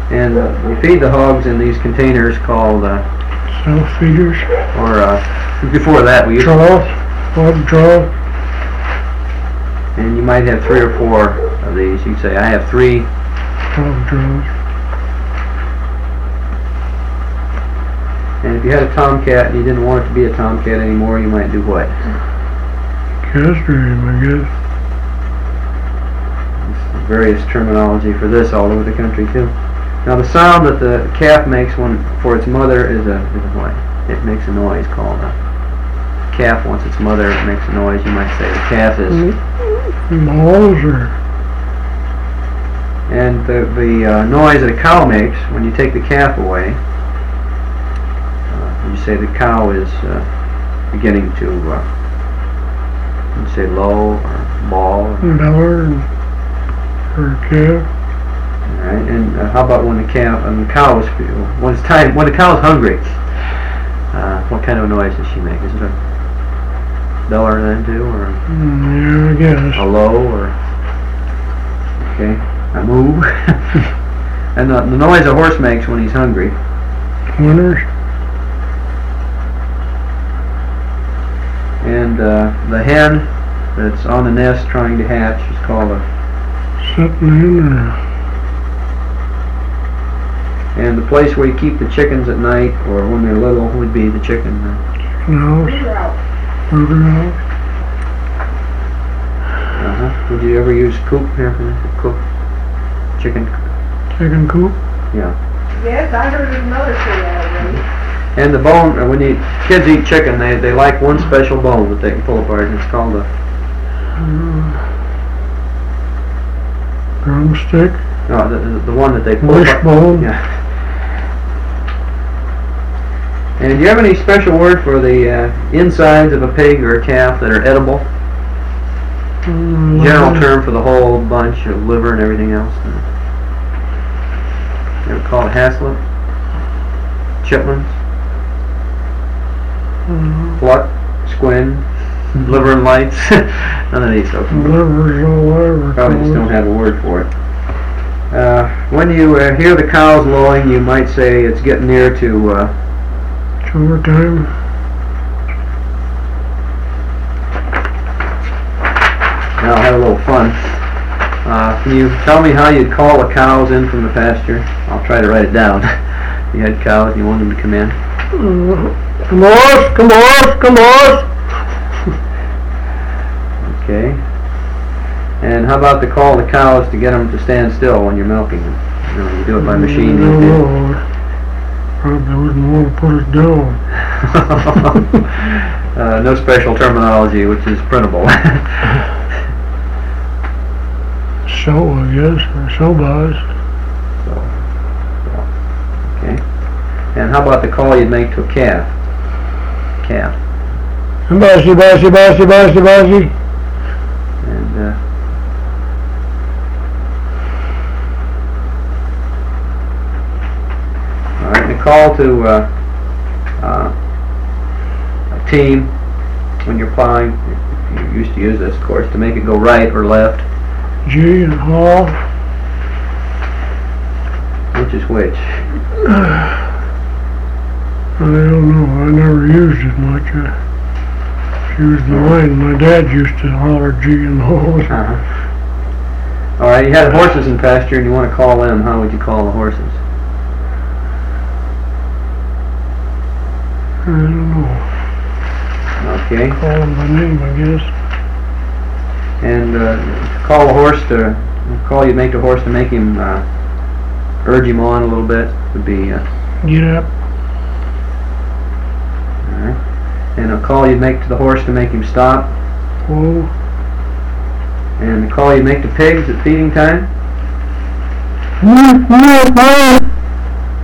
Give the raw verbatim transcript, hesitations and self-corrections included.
And uh, you feed the hogs in these containers called uh, self-feeders. Or uh, before that we used trough, hog trough. And you might have three or four of these. You'd say, I have three hog troughs. And if you had a tomcat and you didn't want it to be a tomcat anymore, you might do what? Castrate him, I guess. There's various terminology for this all over the country too. Now the sound that the calf makes when for its mother is a, is a what? It makes a noise called a calf. Once its mother it makes a noise. You might say the calf is. Balls or. And the the uh, noise that a cow makes when you take the calf away. Uh, you say the cow is uh, beginning to. Uh, you say low or ball. Dollar or calf. Alright, and uh, how about when the calf, when the cow is, when it's time, when the cow is hungry, uh, what kind of noise does she make? Is it a dollar then too, or mm, yeah, I guess. a low, or okay, a moo? And the, the noise a horse makes when he's hungry. Winners. And uh, the hen that's on the nest trying to hatch is called a. Sitting in or. And the place where you keep the chickens at night, or when they're little, would be the chicken. Uh, chicken house. Brooder house. Uh huh. Would you ever use coop here for this? Coop? Chicken? Chicken coop? Yeah. Yes, I heard his mother say that already. And the bone, uh, when you kids eat chicken, they they like one special bone that they can pull apart, and it's called a. Uh, drumstick. No, the, the the one that they pull apart. Wishbone. Yeah. And do you have any special word for the uh, insides of a pig or a calf that are edible? Mm, General term for the whole bunch of liver and everything else. You ever call it haslet? Chitlins? Mm, Pluck? Squin? Liver and lights? None of these folks. Livers all over. Probably just don't have a word for it. Uh, when you uh, hear the cows lowing, you might say it's getting near to uh, chore time. Now I'll have a little fun. Uh, can you tell me how you'd call the cows in from the pasture? I'll try to write it down. You had cows and you want them to come in? Uh, come on, come on, come on. Okay. And how about to call the cows to get them to stand still when you're milking them? You know, you do it by machine. No, no. Probably wouldn't want to put it down. uh, no special terminology, which is printable. So, I guess, or so buys. So, so, okay. And how about the call you'd make to a calf? Calf. Bossy, bossy, bossy, bossy, bossy. And, uh, alright, the call to uh, uh, a team when you're plowing, you used to use this, of course, to make it go right or left. G and haul. Which is which? I don't know. I never used it much. I used the line. My dad used to holler G and haul. Uh-huh. Alright, you had horses in pasture and you want to call them. How would you call the horses? I don't know. Okay. Call them by name, I guess. And uh, to call a horse to, call you make the horse to make him, uh, urge him on a little bit would be, uh, Get up. alright. And a call you'd make to the horse to make him stop. Whoa. And the call you make to pigs at feeding time.